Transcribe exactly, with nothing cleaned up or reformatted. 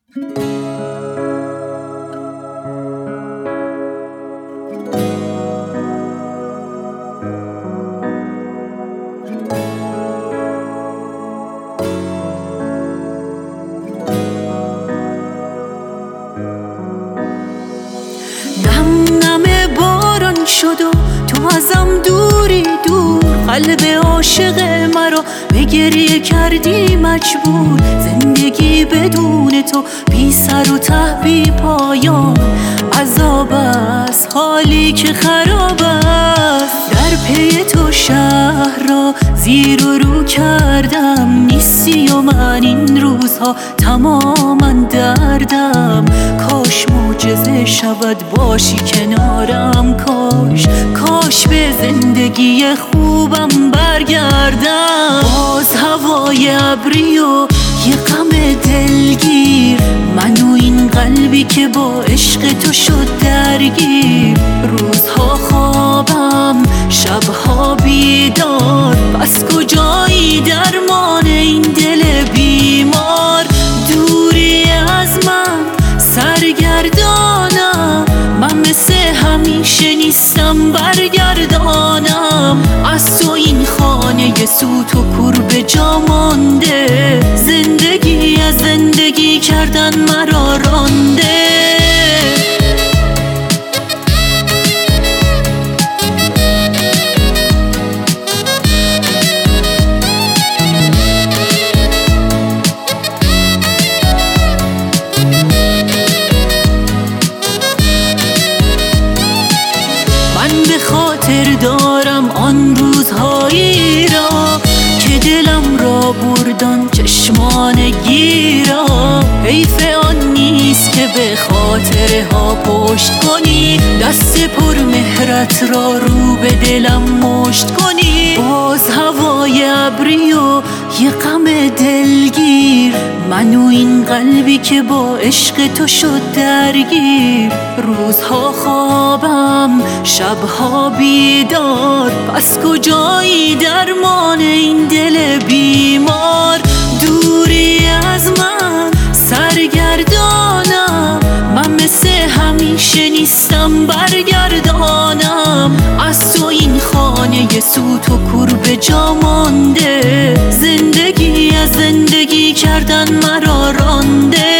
نم نم باران شد و تو ازم دوری دور، قلب عاشق مرا به گریه کردی مجبور. زندگی بدون تو بی سر و ته بی پایان عذاب است، حالی که خراب است. در پی تو شهر را زیر و رو کردم، نیستی و من این روزها تماما دردم. کاش معجزه شود باشی کنارم، کاش کاش به زندگی خوبم برگردم. باز هوای ابری و یه غم دلگیر، من و این قلبی که با عشق تو شد درگیر. روزها خوابم شبها بیدار، پس کجایی درمان این دل بیمار؟ دوری از من سرگردانم، من مثل همیشه نیستم برگردانم. از تو این خانه سوت و کور به جا مانده، زندگی از زندگی کردن مرا رانده. به خاطر دارم آن روزهایی را که دلم را بردان چشمان گیرا. حیف آن نیست که به خاطره ها پشت کنی، دست پر مهرت را رو به دلم مشت کنی. باز هوای ابری و یه غم دلگیر، من و این قلبی که با عشق تو شد درگیر. روزها خوابم شبها بیدار، پس کجایی درمان این دل بیمار؟ دوری از من سرگردانم، من مثل همیشه نیستم برگردانم. از تو این خانه سوت و کور به جا مانده، زندگی از زندگی کردن مرا رانده.